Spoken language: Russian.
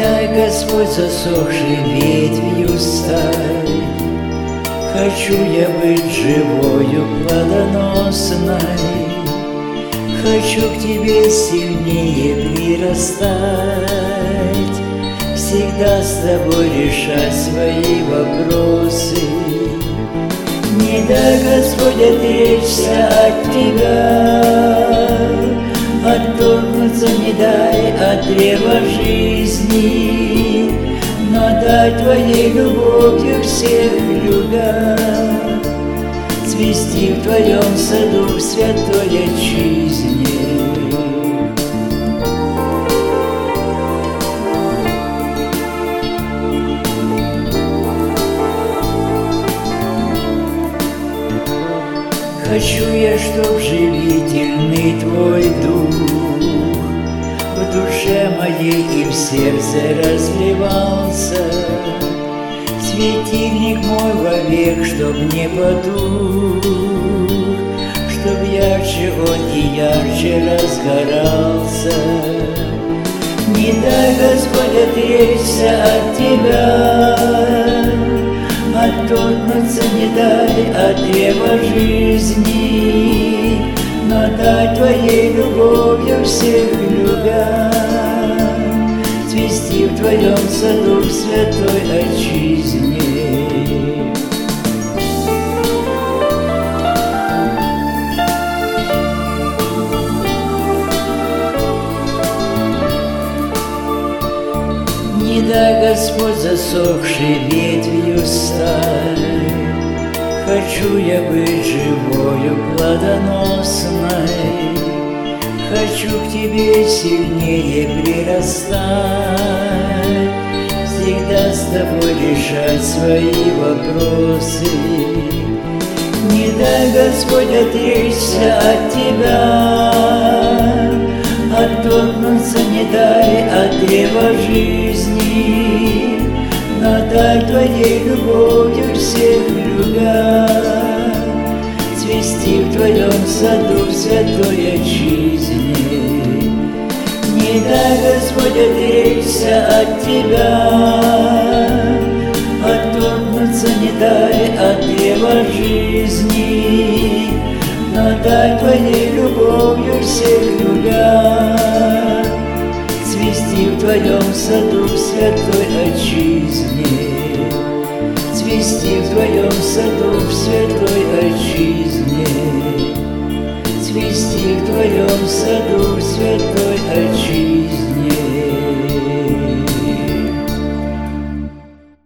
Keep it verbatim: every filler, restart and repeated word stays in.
дай, Господь, засохшей ветвью стать. Хочу я быть живою, плодоносной, хочу к Тебе сильнее прирастать, всегда с Тобой решать свои вопросы. Не дай, Господь, отречься от Тебя, отторгнуться не дай от древа жизни, но дай Твоей любовью всех любя, цвести в Твоем саду в святой отчизне. Хочу я, чтоб живительный Твой дух в душе моей и в сердце разливался, светильник мой вовек, чтоб не потух, чтоб ярче он и ярче разгорался. Не дай, Господь, отречься от Тебя, отторгнуться не дай от древа жизни, но дай Твоей любовью всех любя, цвести в Твоем саду в святой отчизне. Не дай, Господь, засохшей ветвью стать. Хочу я быть живою, плодоносной, хочу к Тебе сильнее прирастать, всегда с Тобой решать свои вопросы. Не дай, Господь, отречься от Тебя, отторгнуться не дай от древа жизни, но дай Твоей любовью всех любя, цвести в Твоем саду в святой отчизне. Не дай, Господь, отречься от Тебя, отторгнуться не дай от древа жизни, но дай Твоей любовью всех любя, цвести в Твоем саду в святой отчизне, цвести в Твоем саду в святой отчизне, цвести в Твоем саду в святой